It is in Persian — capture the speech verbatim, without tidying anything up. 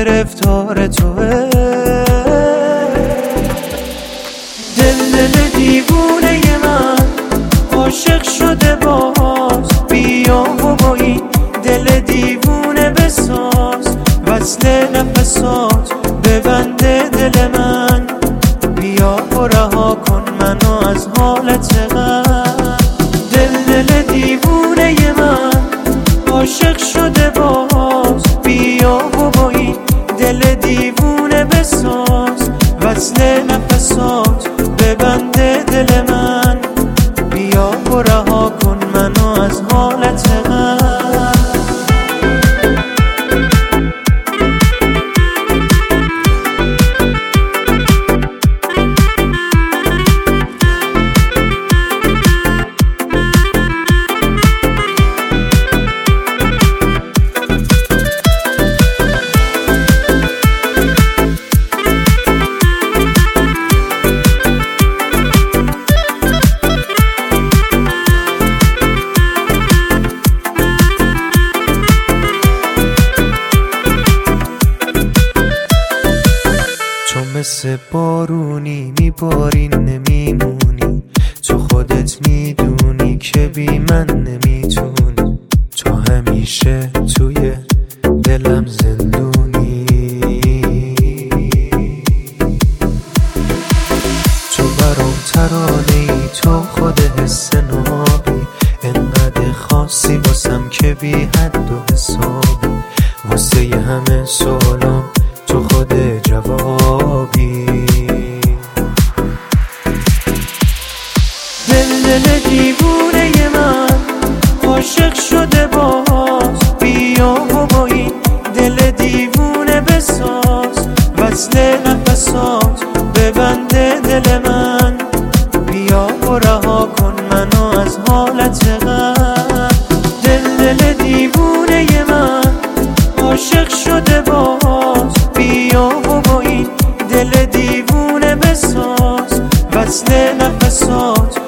گرفتار توه. دل دل دیوونه من عاشق شده باز، بیا و با این دل دیوونه بساز، وصل نفسات ببنده دل من، بیا و رها کن منو از حالت غم. دل دل دیوونه من عاشق شده باز، بیا و با این دل دیوونه بساز، وصل نفسات ببنده دل من، بیا و رها کن منو از حالت غم. تو مثل بارونی میباری نمیمونی، تو خودت میدونی که بی من نمیتونی، تو همیشه توی دلم زندونی. تو برام ترانه ای، تو خود حس نابی، انقدر خاصی واسم که بی حد و حسابی، واسه همه سوالام تو خود جوابی. دل دل دیوونه من عاشق شده باز، بیا و با این دل دیوونه بساز، وصل نفسات ببنده دل من، بیا و رها کن منو از حالت غم. دل دل دیوونه من عاشق شده باز، بیا و با این دل دیوونه بساز، وصل نفسات